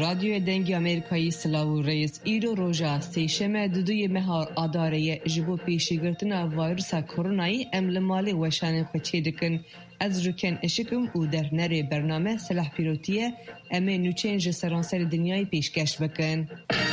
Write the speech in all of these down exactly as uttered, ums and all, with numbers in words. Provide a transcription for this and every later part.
رادیو دنگی امریکایی سلاو رئیس ایرو روژا سیشمه دودوی مهار آداره جبو پیشیگرتنا ویروس کرونایی املمالی وشان خوچی دکن از رکن اشکم او در نره برنامه سلاح پیروتیه امی نوچنج سرانسر دنیای پیشکش بکن.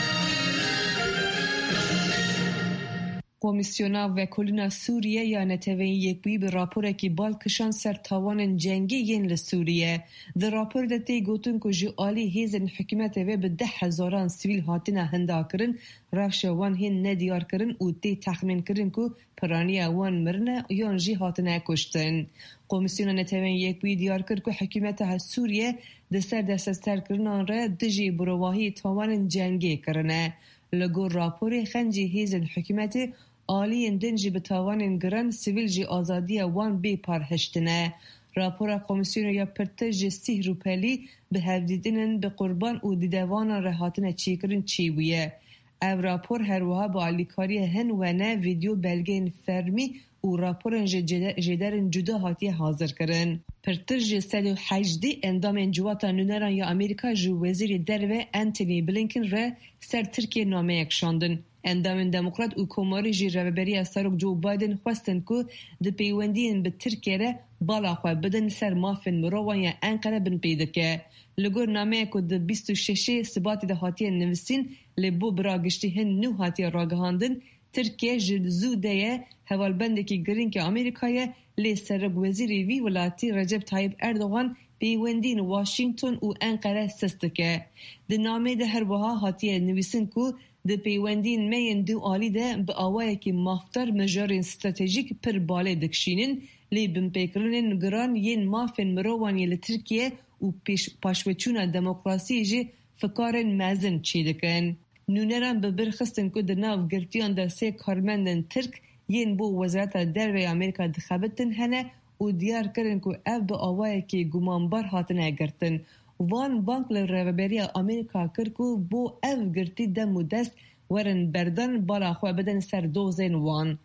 کمیسیونا وکولنا سوریه یا نتوین یک بی به راپوره که بالکشان سر تاوان جنگی ین لسوریه. در راپور دتی گوتون که جو آلی هیزن حکومت و به ده هزاران سویل هاتینا هندا کرن رفش وان هین ندیار کرن و تی تخمین کرن که پرانی وان مرنه یا جی هاتینا کشتن. کمیسیونا نتوین یک بی دیار کرد که حکومت ها سوریه دستر دستستر کرنان را دجی برواهی تاوان جنگی کرنه. لگور راپور خنجی هیزن حکومت آلی دنجی به تاوان گران سیویل جی آزادی وان بی پارهشتنه. راپور کمیسیون یا پرتج سی روپلی به هفدیدنن به قربان و دیدوان رهاتن چیکرن چی بویه. او راپور هر وها با علیکاری هن و نه ویدیو بلگین فرمی و راپورن جدرن جدا هاتی حاضر کرن. پرتج صد و هجده اندام انجواتا نونران یا امریکا جو وزیر دروه انتونی بلینکن را سر ترکیه نامه اکشاندن. اندام دموکرات و کماری جی روبری سروک جو بایدن خواستن که ده پیوندین به ترکیه را بالا خواه بدن سر مافن مروان یا انقره بن پیده که. لگور نامه که ده بیست و شش سباتی ده هاتی نوستین لبو براگشتی هن نو هاتی راگهاندن ترکیه زوده حوالبنده که گرین که امریکای لی سرک وزیری وی ولاتی رجب طایب اردوغان پیوندین واشنگتن و انقره سستکه. ده نامه ده هر وها هاتی نویسن که ده پیوندین مین دو آلی ده به آوائه که مافتر مجارین استراتیجیک پر باله دکشینن لی بمپیکرنن گران ین مافن مروانی لترکیه و پاشوچونا دموکراسی جی فکارن مزن چی دکن. نونران به برخستن که ده ناو گرتیان ده سه کارمندن ترک ین بو وزارت دروی امریکا دخبتن هنه و دیار کرن که او به آوائه که گمانبار هاتن اگرتن. وان بانک لرهبری امریکا کرد که بو او گرتی دم و دست ورن بردن بالا خواه بدن سر دوزین وان.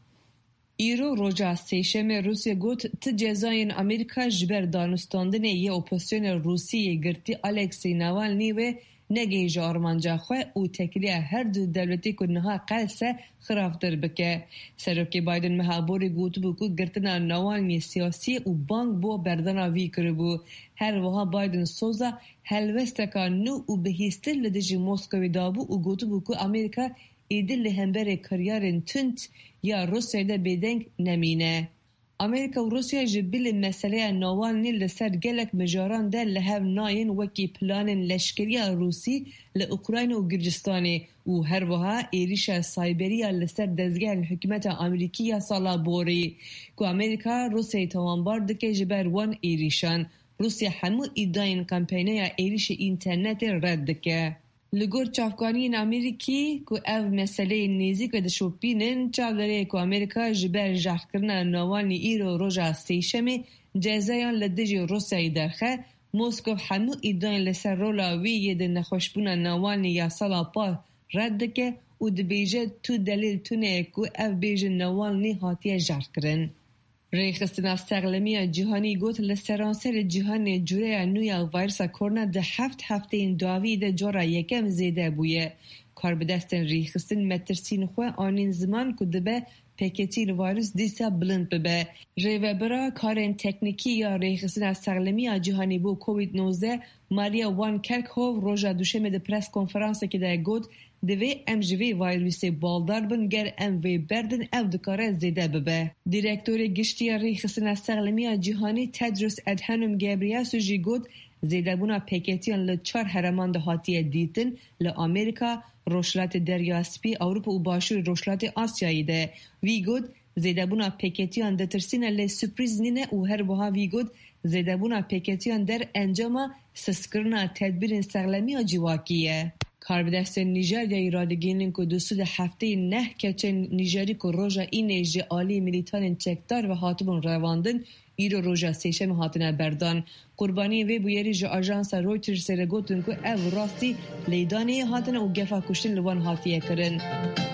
ایرو روژا سیشم روسیه گوت تجزاین امریکا جبر دانستاندن یه اپوزیسیون روسیه گرتی الکسی ناوالنی و نگیج آرمانجا خواه و تکلیه هر دو دولتی که نها قلسه خراف در بکه. سروکی بایدن محابوری گوت بو که گرتنا نوانی سیاسی و بانک بو بردنا وی کربو. هر وها بایدن سوزا هلوستکا نو و بهیستر لدجی موسکوی دابو و گوت بو که امریکا ایدل همبر کریارن تنت یا روسیه ده بیدنگ نمینه. امریکا و روسیه جبیل مسئله نوانی لسر گلک مجاران ده لحو ناین وکی پلان لشکری روسی لأوکراین و گرجستانی و هر وها ایریش سایبری لسر دزگه حکومت امریکی سالا بوری که امریکا روسیه توانبار دکه جبر وان ایریشان. روسیه همو ایداین کمپینه ایریش اینترنت رد دکه. لگور چافگانین امریکی که او مسئله نیزی که دشوپینن چاوره که امریکا جبر جخ کرنا نوانی ایرو روژا سیشمی جزایان لدجی روسیای درخه موسکو همو ایدان لسر رولاوی یه ده نخوشبون نوانی یا سالا پا رد که و ده بیجه تو دلیل تونه که او بیجه نوانی هاتیه جخ کرن. ریخستنا سقلمی جهانی گوت لسرانسر جهان جوره نویا ویروس کرونا ده هفت هفته این داوی ده جورا یکم زیده بویه. کار بدستن ریخستن مترسین خواه آنین زمان که ده به پیکتین ویروس دیسا بلند ببه. ریوبرا کارین تکنیکی یا ریخستنا سقلمی جهانی بو کووید نوزده ماریا وان کرک هو روژا دوشمه ده پرس کنفرانس که ده گوت دوی ام جوی ویروسی بالدار بن گر ام وی بردن او دکاره زیده ببه. دیرکتور گشتی ریخستن سقلمی جهانی تدرس ادهانم گابریاسو جی گوت زیده بونا پیکتیان لچار هرمان ده هاتیه دیتن لامریکا، روشلات دریاسپی، اوروپا و باشور روشلات آسیایی ده. وی گوت زیده بونا پیکتیان ده ترسینه لی سپریز نینه و هر بها وی گوت زیده بونا پیکتیان در انجام سسکرنا تدبیر سقلمی جواکیه. کاربدست نیجریه ایرادگینن که دو سود هفته نه کچه نیجری که روژا اینه جه آلی ملیتان چکدار و حاتبون رواندن ایرو روژا سیشم هاتنه بردان. قربانی وی بویری جه آجانس رویترز سرگوتن که او راستی لیدانه هاتنه و گفا کشتن لوان هاتیه کرن.